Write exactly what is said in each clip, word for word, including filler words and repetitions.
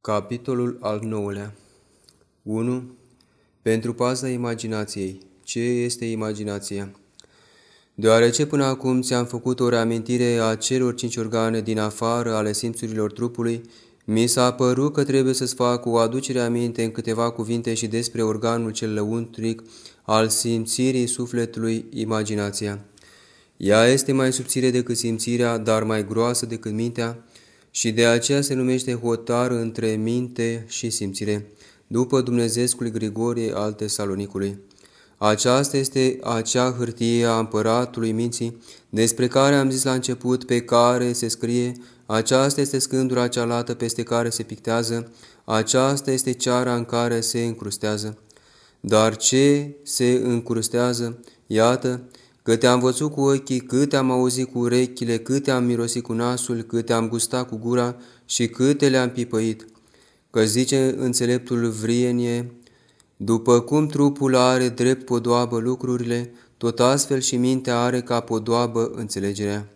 Capitolul al nouălea. unu. Pentru paza imaginației. Ce este imaginația? Deoarece până acum ți-am făcut o reamintire a celor cinci organe din afară ale simțurilor trupului, mi s-a părut că trebuie să-ți fac o aducere aminte în câteva cuvinte și despre organul cel lăuntric al simțirii sufletului, imaginația. Ea este mai subțire decât simțirea, dar mai groasă decât mintea, și de aceea se numește hotar între minte și simțire, după dumnezeescul Grigorie al Tesalonicului. Aceasta este acea hârtie a împăratului minții, despre care am zis la început, pe care se scrie, aceasta este scândura cealaltă peste care se pictează, aceasta este ceara în care se încrustează. Dar ce se încrustează? Iată, că te-am văzut cu ochii, câte am auzit cu urechile, câte am mirosit cu nasul, câte am gustat cu gura și câte le-am pipăit. Că zice înțeleptul Vrienie, după cum trupul are drept podoabă lucrurile, tot astfel și mintea are ca podoabă înțelegerea.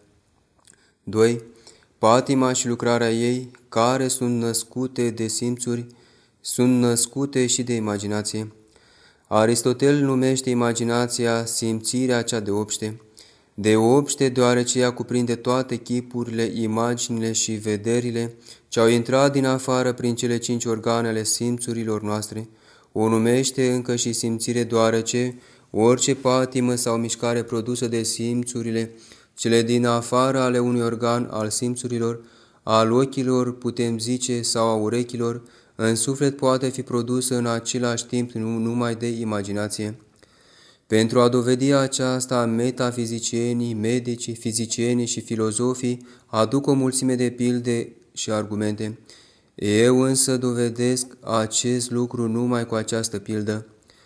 doi. Patima și lucrarea ei, care sunt născute de simțuri, sunt născute și de imaginație. Aristotel numește imaginația simțirea cea de obște. De obște, deoarece ea cuprinde toate chipurile, imaginile și vederile ce au intrat din afară prin cele cinci organe ale simțurilor noastre. O numește încă și simțire, deoarece orice patimă sau mișcare produsă de simțurile cele din afară ale unui organ al simțurilor, al ochilor, putem zice, sau a urechilor, în suflet poate fi produsă în același timp numai de imaginație. Pentru a dovedi aceasta, metafizicienii, medicii, fizicienii și filozofii aduc o mulțime de pilde și argumente. Eu însă dovedesc acest lucru numai cu această pildă.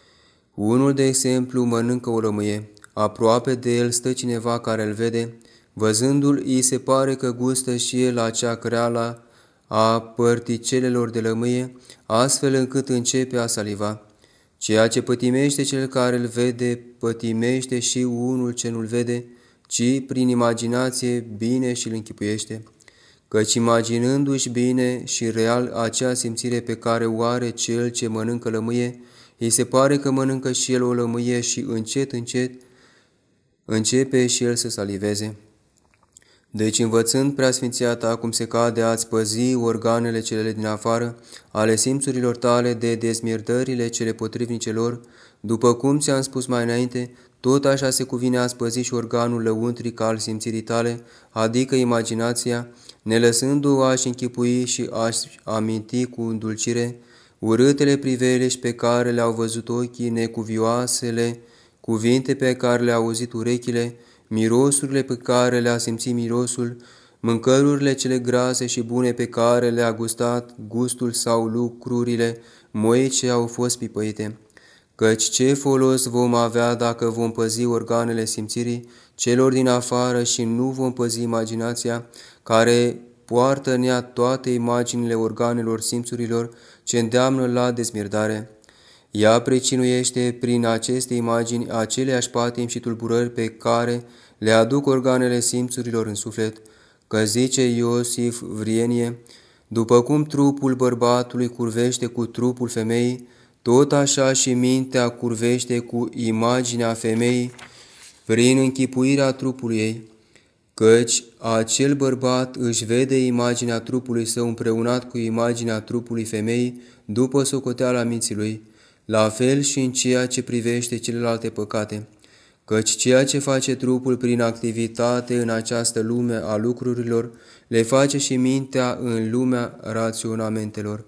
Unul, de exemplu, mănâncă o lămâie. Aproape de el stă cineva care îl vede. Văzându-l, îi se pare că gustă și el acea creală a părticelelor de lămâie, astfel încât începe a saliva. Ceea ce pătimește cel care îl vede, pătimește și unul ce nu-l vede, ci prin imaginație bine și îl închipuiește. Căci imaginându-și bine și real acea simțire pe care o are cel ce mănâncă lămâie, îi se pare că mănâncă și el o lămâie și încet, încet, începe și el să saliveze. Deci, învățând preasfinția ta cum se cade a-ți păzi organele cele din afară, ale simțurilor tale de dezmierdările cele potrivnice lor, după cum ți-am spus mai înainte, tot așa se cuvine a-ți păzi și organul lăuntric al simțirii tale, adică imaginația, ne lăsându-o a-și închipui și a-și aminti cu îndulcire urâtele priveliști pe care le-au văzut ochii, necuvioasele cuvinte pe care le-au auzit urechile, mirosurile pe care le-a simțit mirosul, mâncărurile cele grase și bune pe care le-a gustat gustul sau lucrurile moi ce au fost pipăite. Căci ce folos vom avea dacă vom păzi organele simțirii celor din afară și nu vom păzi imaginația, care poartă în ea toate imaginile organelor simțurilor ce îndeamnă la dezmierdare. Ea precinuiește prin aceste imagini aceleași patimi și tulburări pe care le aduc organele simțurilor în suflet, că zice Iosif Vrienie, după cum trupul bărbatului curvește cu trupul femeii, tot așa și mintea curvește cu imaginea femeii prin închipuirea trupului ei, căci acel bărbat își vede imaginea trupului său împreunat cu imaginea trupului femeii după socoteala minții lui, la fel și în ceea ce privește celelalte păcate, căci ceea ce face trupul prin activitate în această lume a lucrurilor, le face și mintea în lumea raționamentelor.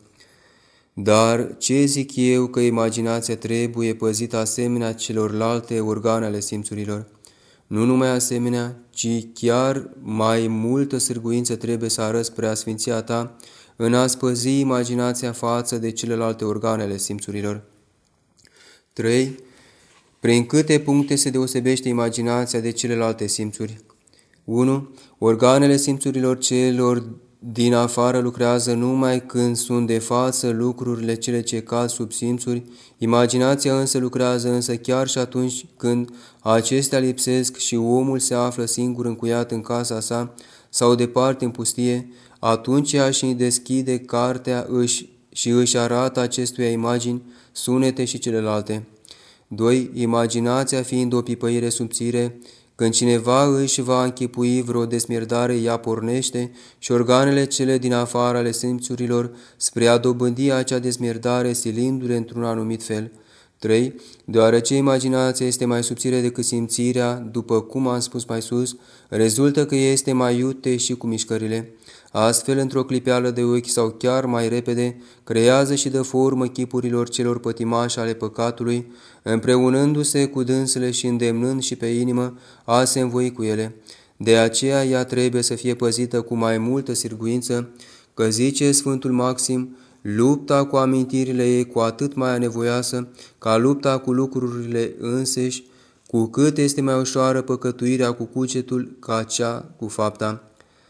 Dar ce zic eu că imaginația trebuie păzită asemenea celorlalte organe ale simțurilor? Nu numai asemenea, ci chiar mai multă sârguință trebuie să arăți preasfinția ta în a spăzi imaginația față de celelalte organe ale simțurilor. trei. Prin câte puncte se deosebește imaginația de celelalte simțuri? unu. Organele simțurilor celor din afară lucrează numai când sunt de față lucrurile cele ce cad sub simțuri, imaginația însă lucrează însă chiar și atunci când acestea lipsesc și omul se află singur încuiat în casa sa sau departe în pustie, atunci ea și deschide cartea își, și își arată acestuia imagini, sunete și celelalte. doi. Imaginația fiind o pipăire subțire, când cineva își va închipui vreo desmierdare, ea pornește și organele cele din afară ale simțurilor spre a dobândi acea desmierdare, silindu-le într-un anumit fel. trei. Deoarece imaginația este mai subțire decât simțirea, după cum am spus mai sus, rezultă că este mai iute și cu mișcările. Astfel, într-o clipeală de ochi sau chiar mai repede, creează și dă formă chipurilor celor pătimași ale păcatului, împreunându-se cu dânsele și îndemnând și pe inimă a se învoi cu ele. De aceea ea trebuie să fie păzită cu mai multă sârguință, că zice Sfântul Maxim, lupta cu amintirile ei cu atât mai anevoioasă ca lupta cu lucrurile înseși, cu cât este mai ușoară păcătuirea cu cugetul ca cea cu fapta.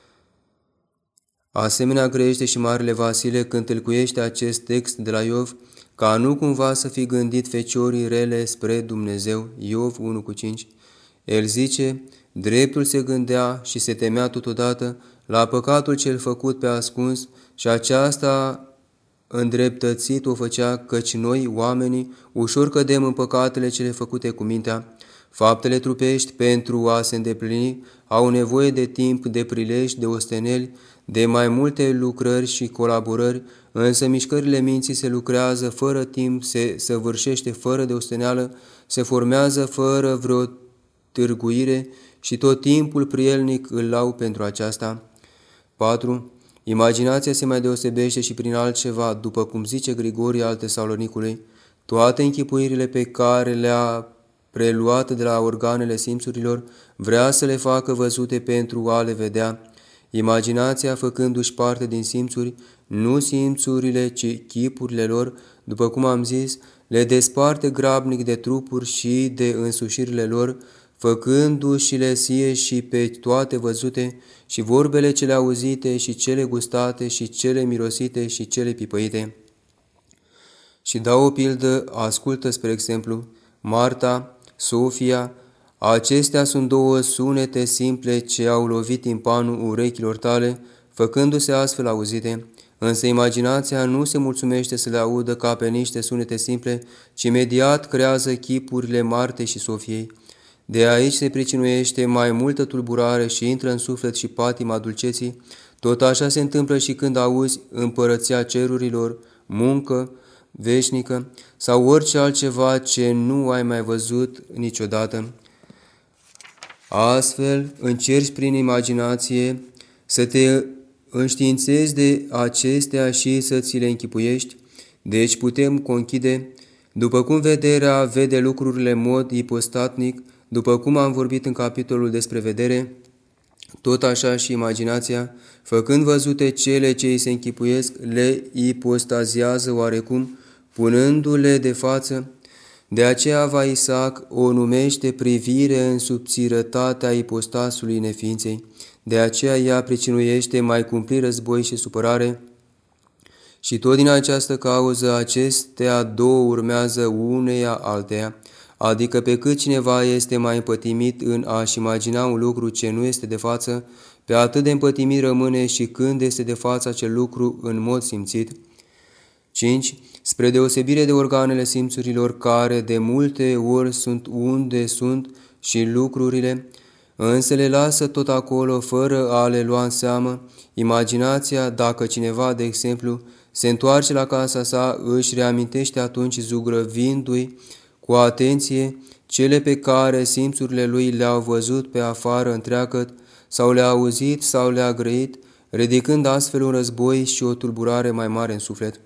Asemenea grăiește și Marele Vasile când tâlcuiește acest text de la Iov, ca nu cumva să fi gândit feciorii rele spre Dumnezeu, Iov unu cu cinci. El zice, dreptul se gândea și se temea totodată la păcatul cel făcut pe ascuns și aceasta îndreptățit o făcea, căci noi, oamenii, ușor cădem în păcatele cele făcute cu mintea. Faptele trupești, pentru a se îndeplini, au nevoie de timp, de prilej, de osteneli, de mai multe lucrări și colaborări, însă mișcările minții se lucrează fără timp, se săvârșește fără de osteneală, se formează fără vreo târguire și tot timpul prielnic îl au pentru aceasta. patru. Imaginația se mai deosebește și prin altceva, după cum zice Grigorie al Tesalonicului, toate închipuirile pe care le-a preluat de la organele simțurilor, vrea să le facă văzute pentru a le vedea. Imaginația, făcându-și parte din simțuri, nu simțurile, ci chipurile lor, după cum am zis, le desparte grabnic de trupuri și de însușirile lor, făcându-și le sie și pe toate văzute, și vorbele cele auzite, și cele gustate, și cele mirosite, și cele pipăite. Și dau o pildă, ascultă spre exemplu, Marta, Sofia, acestea sunt două sunete simple ce au lovit timpanul urechilor tale, făcându-se astfel auzite, însă imaginația nu se mulțumește să le audă ca pe niște sunete simple, ci imediat creează chipurile Martei și Sofiei. De aici se pricinuiește mai multă tulburare și intră în suflet și patima dulceții, tot așa se întâmplă și când auzi împărăția cerurilor, muncă veșnică sau orice altceva ce nu ai mai văzut niciodată. Astfel, încerci prin imaginație să te înștiințezi de acestea și să ți le închipuiești, deci putem conchide, după cum vederea vede lucrurile în mod ipostatnic, după cum am vorbit în capitolul despre vedere, tot așa și imaginația, făcând văzute cele ce îi se închipuiesc, le ipostaziază oarecum, punându-le de față. De aceea va Isaac o numește privire în subțirătatea ipostasului neființei. De aceea ea pricinuiește mai cumpli război și supărare. Și tot din această cauză acestea două urmează uneia alteia, adică pe cât cineva este mai împătimit în a-și imagina un lucru ce nu este de față, pe atât de împătimit rămâne și când este de față acel lucru în mod simțit. cinci. Spre deosebire de organele simțurilor care de multe ori sunt unde sunt și lucrurile, însă le lasă tot acolo fără a le lua în seamă, imaginația, dacă cineva, de exemplu, se întoarce la casa sa, își reamintește atunci zugrăvindu-i cu atenție cele pe care simțurile lui le-au văzut pe afară întreagăt, sau le-a auzit sau le-a grăit, ridicând astfel un război și o tulburare mai mare în suflet.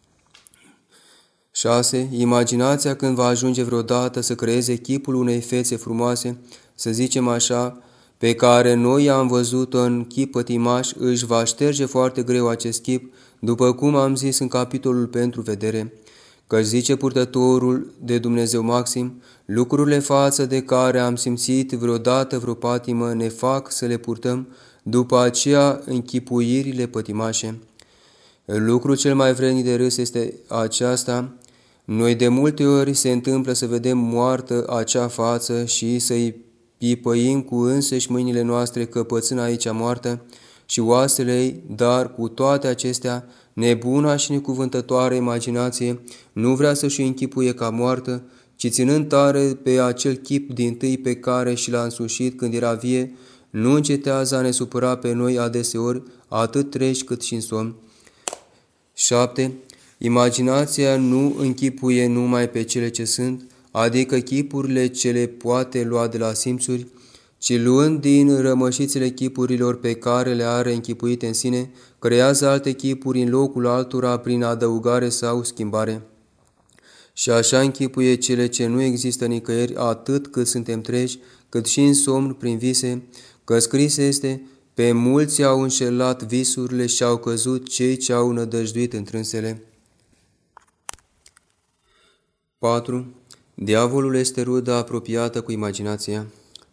șase. Imaginația, când va ajunge vreodată să creeze chipul unei fețe frumoase, să zicem așa, pe care noi am văzut-o în chip pătimaș, își va șterge foarte greu acest chip, după cum am zis în capitolul pentru vedere, că zice purtătorul de Dumnezeu Maxim, lucrurile față de care am simțit vreodată vreo patimă ne fac să le purtăm, după aceea închipuirile pătimașe. Lucrul cel mai vrednic de râs este aceasta, noi de multe ori se întâmplă să vedem moartă acea față și să-i pipăim cu însăși mâinile noastre căpățând aici moartă ci oasele ei, dar cu toate acestea, nebuna și necuvântătoare imaginație nu vrea să-și închipuie ca moartă, ci ținând tare pe acel chip dintâi pe care și l-a însușit când era vie, nu încetează a ne supăra pe noi adeseori, atât treji cât și în somn. șapte. Imaginația nu închipuie numai pe cele ce sunt, adică chipurile ce le poate lua de la simțuri, ci luând din rămășițele chipurilor pe care le are închipuite în sine, creează alte chipuri în locul altora prin adăugare sau schimbare. Și așa închipuie cele ce nu există nicăieri, atât cât suntem treji, cât și în somn prin vise, că scris este: pe mulți au înșelat visurile și au căzut cei ce au nădăjduit întrânsele. patru. Diavolul este rudă apropiată cu imaginația.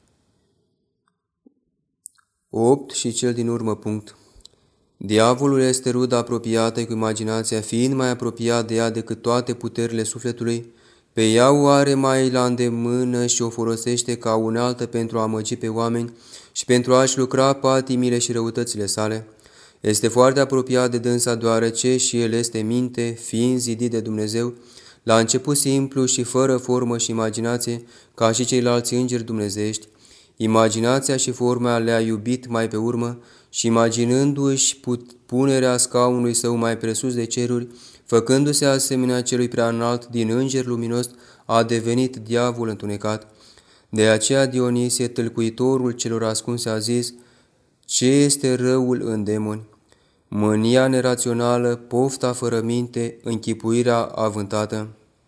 opt. Și cel din urmă punct. Diavolul este rudă apropiată cu imaginația, fiind mai apropiat de ea decât toate puterile sufletului. Pe ea o are mai la îndemână și o folosește ca unealtă pentru a amăgi pe oameni și pentru a-și lucra patimile și răutățile sale. Este foarte apropiat de dânsa, deoarece și el este minte, fiind zidit de Dumnezeu, la început simplu și fără formă și imaginație, ca și ceilalți îngeri dumnezeiești. Imaginația și forma le-a iubit mai pe urmă și, imaginându-și punerea scaunului său mai presus de ceruri, făcându-se asemenea celui prea înalt din înger luminos, a devenit diavol întunecat. De aceea Dionisie, tâlcuitorul celor ascunse, a zis: ce este răul în demoni? Mânia nerațională, pofta fără minte, închipuirea avântată.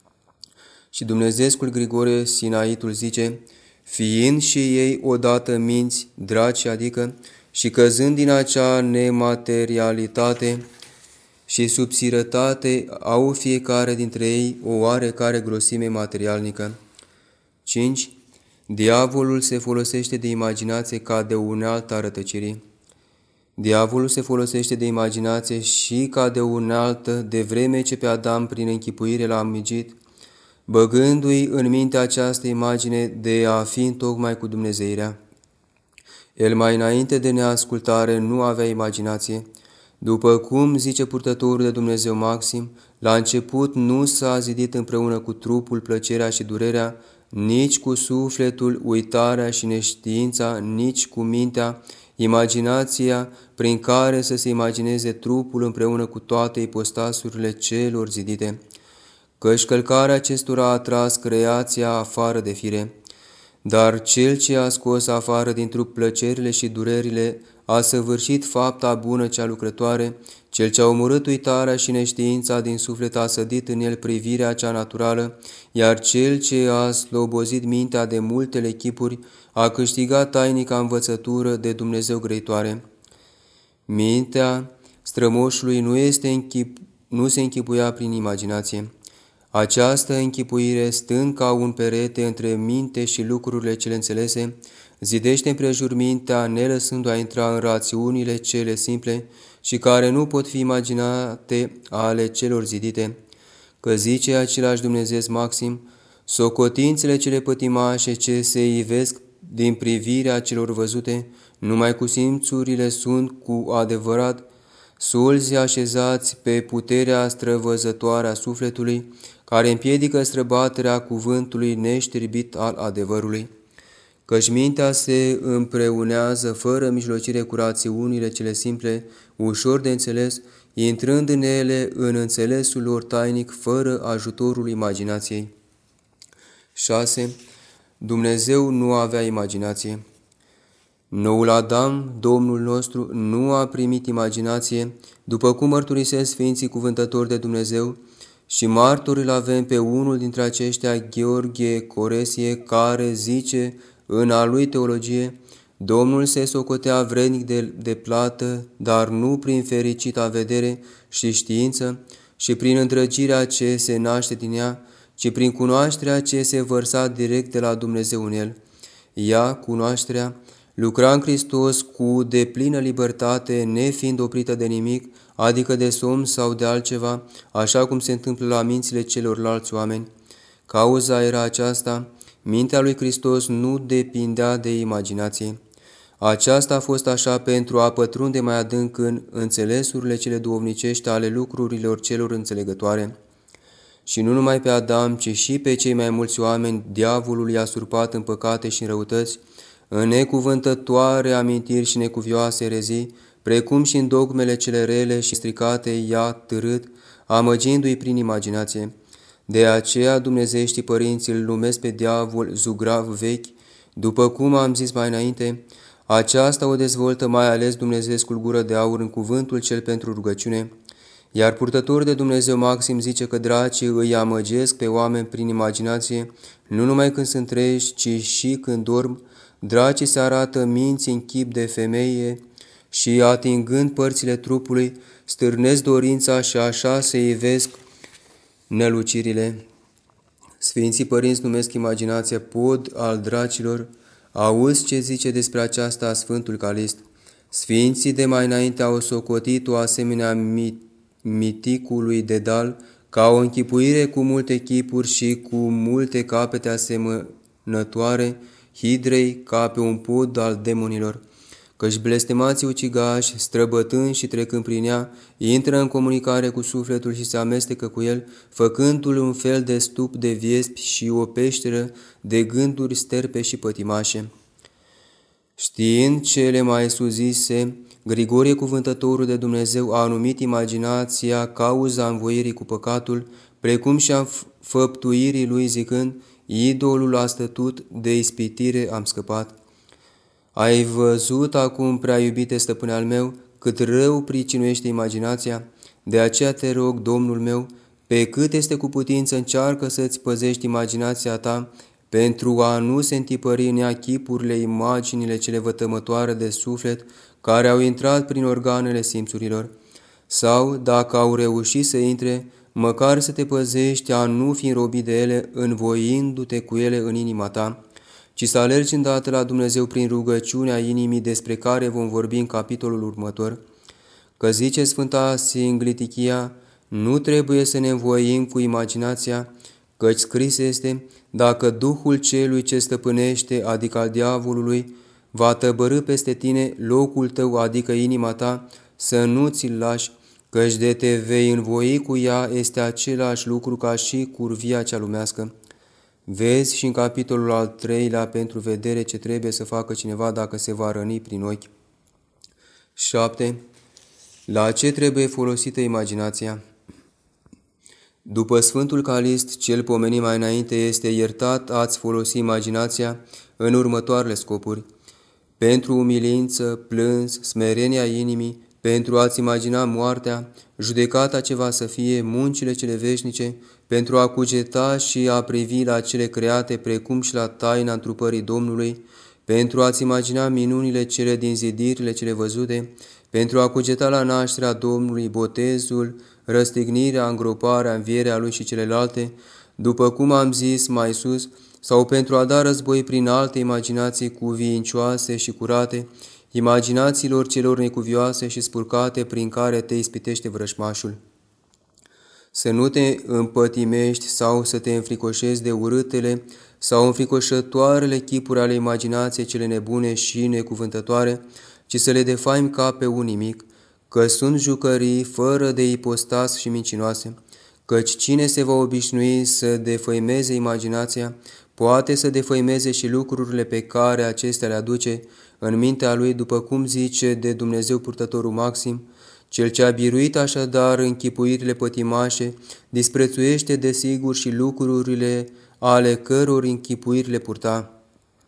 Și Dumnezeescul Grigore Sinaitul zice: fiind și ei odată minți, draci, adică, și căzând din acea nematerialitate și subțirătate, au fiecare dintre ei o oarecare grosime materialnică. cinci. Diavolul se folosește de imaginație ca de unealtă a rătăcirii. Diavolul se folosește de imaginație și ca de unealtă, de vreme ce pe Adam prin închipuire l-a amăgit, băgându-i în minte această imagine de a fi întocmai cu dumnezeirea. El mai înainte de neascultare nu avea imaginație. După cum zice purtătorul de Dumnezeu Maxim, la început nu s-a zidit împreună cu trupul plăcerea și durerea, nici cu sufletul uitarea și neștiința, nici cu mintea, imaginația prin care să se imagineze trupul împreună cu toate ipostasurile celor zidite, căci călcarea acestora a tras creația afară de fire. Dar cel ce a scos afară din trup plăcerile și durerile a săvârșit fapta bună cea lucrătoare, cel ce a omorât uitarea și neștiința din suflet a sădit în el privirea cea naturală, iar cel ce a slobozit mintea de multele chipuri a câștigat tainica învățătură de Dumnezeu grăitoare. Mintea strămoșului nu, este închip, nu se închipuia prin imaginație. Această închipuire, stând ca un perete între minte și lucrurile cele înțelese, zidește împrejur mintea, nelăsându-a intra în rațiunile cele simple și care nu pot fi imaginate ale celor zidite. Că zice același Dumnezeu Maxim: socotințele cele pătimașe ce se ivesc din privirea celor văzute, numai cu simțurile sunt cu adevărat sulzi așezați pe puterea străvăzătoare a sufletului, care împiedică străbaterea cuvântului neștirbit al adevărului. Căci mintea se împreunează fără mijlocire cu rațiunile cele simple, ușor de înțeles, intrând în ele în înțelesul lor tainic, fără ajutorul imaginației. șase. Dumnezeu nu avea imaginație. Noul Adam, Domnul nostru, nu a primit imaginație, după cum mărturisesc Sfinții Cuvântători de Dumnezeu, și martori îl avem pe unul dintre aceștia, Gheorghe Coresie, care zice în a lui teologie: Domnul se socotea vrednic de, de plată, dar nu prin fericita vedere și știință și prin îndrăgirea ce se naște din ea, ci prin cunoașterea ce se vărsa direct de la Dumnezeu în el. Ea, cunoașterea, lucra în Hristos cu deplină libertate, nefiind oprită de nimic, adică de somn sau de altceva, așa cum se întâmplă la mințile celorlalți oameni. Cauza era aceasta: mintea lui Hristos nu depindea de imaginație. Aceasta a fost așa pentru a pătrunde mai adânc în înțelesurile cele duhovnicești ale lucrurilor celor înțelegătoare. Și nu numai pe Adam, ci și pe cei mai mulți oameni, diavolul i-a surpat în păcate și în răutăți, în necuvântătoare amintiri și necuvioase erezii, precum și în dogmele cele rele și stricate i-a târât, amăgindu-i prin imaginație. De aceea dumnezeieștii părinți îl numesc pe diavol zugrav vechi, după cum am zis mai înainte. Aceasta o dezvoltă mai ales Dumnezeescul gură de aur în cuvântul cel pentru rugăciune, iar purtătorul de Dumnezeu Maxim zice că dracii îi amăgesc pe oameni prin imaginație, nu numai când sunt treji, ci și când dorm. Dracii se arată minții în chip de femeie și, atingând părțile trupului, stârnesc dorința și așa se ivesc nălucirile. Sfinții părinți numesc imaginația pod al dracilor. Auzi ce zice despre aceasta Sfântul Calist. Sfinții de mai înainte au socotit-o asemenea mit miticului Dedal, ca o închipuire cu multe chipuri și cu multe capete asemănătoare hidrei, ca pe un pod al demonilor. Căci blestemații ucigași, străbătând și trecând prin ea, intră în comunicare cu sufletul și se amestecă cu el, făcându-l un fel de stup de viespi și o peșteră de gânduri sterpe și pătimașe. Știind cele mai suzise, Grigorie Cuvântătorul de Dumnezeu a numit imaginația cauza învoirii cu păcatul, precum și a făptuirii lui, zicând: idolul a stătut, de ispitire am scăpat. Ai văzut acum, prea iubite stăpâne al meu, cât rău pricinuiește imaginația? De aceea te rog, Domnul meu, pe cât este cu putință, încearcă să-ți păzești imaginația ta, pentru a nu se întipări în ea chipurile, imaginile cele vătămătoare de suflet, care au intrat prin organele simțurilor. Sau, dacă au reușit să intre, măcar să te păzești a nu fi înrobit de ele, învoindu-te cu ele în inima ta, ci să alergi îndată la Dumnezeu prin rugăciunea inimii, despre care vom vorbi în capitolul următor. Că zice Sfânta Singlitichia, nu trebuie să ne învoim cu imaginația, căci scris este: dacă Duhul celui ce stăpânește, adică al diavolului, va tăbărî peste tine, locul tău, adică inima ta, să nu ți-l lași, căci de te vei învoi cu ea este același lucru ca și curvia cea lumească. Vezi și în capitolul al treilea pentru vedere ce trebuie să facă cineva dacă se va răni prin ochi. șapte. La ce trebuie folosită imaginația? După Sfântul Calist, cel pomenit mai înainte, este iertat ați folosi imaginația în următoarele scopuri: pentru umilință, plâns, smerenia inimii, pentru a-ți imagina moartea, judecata ce va să fie, muncile cele veșnice, pentru a cugeta și a privi la cele create, precum și la taina întrupării Domnului, pentru a-ți imagina minunile cele din zidirile cele văzute, pentru a cugeta la nașterea Domnului, botezul, răstignirea, îngroparea, învierea Lui și celelalte, după cum am zis mai sus, sau pentru a da război prin alte imaginații cuvincioase și curate, imaginațiilor celor necuvioase și spurcate prin care te ispitește vrășmașul. Să nu te împătimești sau să te înfricoșezi de urâtele sau înfricoșătoarele chipuri ale imaginației cele nebune și necuvântătoare, ci să le defaimi ca pe un nimic, că sunt jucării fără de ipostas și mincinoase, căci cine se va obișnui să defăimeze imaginația, poate să defăimeze și lucrurile pe care acestea le aduce în mintea lui, după cum zice de Dumnezeu Purtătorul Maxim: cel ce a biruit așadar închipuirile pătimașe, disprețuiește desigur și lucrurile ale căror închipuiri le purta.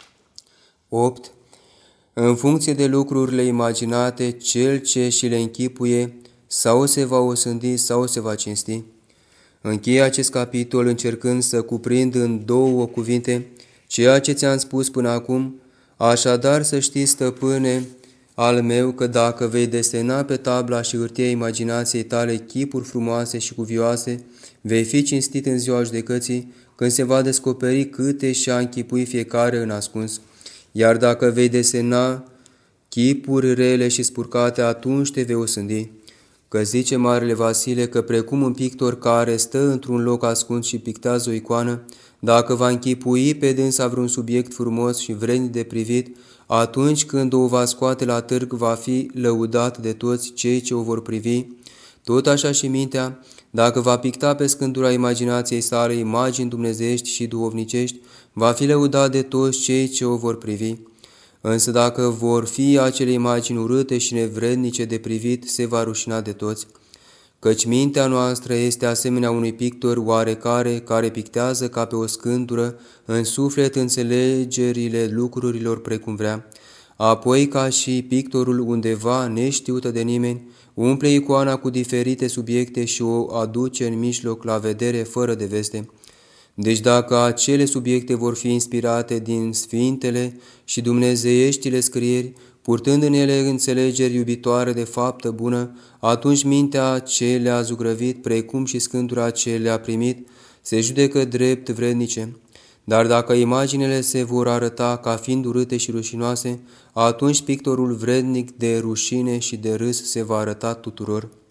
opt. În funcție de lucrurile imaginate, cel ce și le închipuie sau se va osândi sau se va cinsti. Încheie acest capitol încercând să cuprind în două cuvinte ceea ce ți-am spus până acum, așadar să știi, stăpâne al meu, că dacă vei desena pe tabla și hârtia imaginației tale chipuri frumoase și cuvioase, vei fi cinstit în ziua judecății, când se va descoperi câte și-a închipui fiecare în ascuns. Iar dacă vei desena chipuri rele și spurcate, atunci te vei osândi. Că zice Marele Vasile că precum un pictor care stă într-un loc ascuns și pictează o icoană, dacă va închipui pe dânsa vreun subiect frumos și vrednic de privit, atunci când o va scoate la târg, va fi lăudat de toți cei ce o vor privi. Tot așa și mintea, dacă va picta pe scândura imaginației sale imagini dumnezeiești și duhovnicești, va fi lăudat de toți cei ce o vor privi. Însă dacă vor fi acele imagini urâte și nevrednice de privit, se va rușina de toți. Căci mintea noastră este asemenea unui pictor oarecare care pictează ca pe o scândură în suflet înțelegerile lucrurilor precum vrea. Apoi, ca și pictorul undeva neștiută de nimeni, umple icoana cu diferite subiecte și o aduce în mijloc la vedere fără de veste. Deci dacă acele subiecte vor fi inspirate din sfintele și dumnezeieștile scrieri, purtând în ele înțelegeri iubitoare de faptă bună, atunci mintea ce le-a zugrăvit, precum și scândura ce le-a primit, se judecă drept vrednice. Dar dacă imaginele se vor arăta ca fiind urâte și rușinoase, atunci pictorul vrednic de rușine și de râs se va arăta tuturor.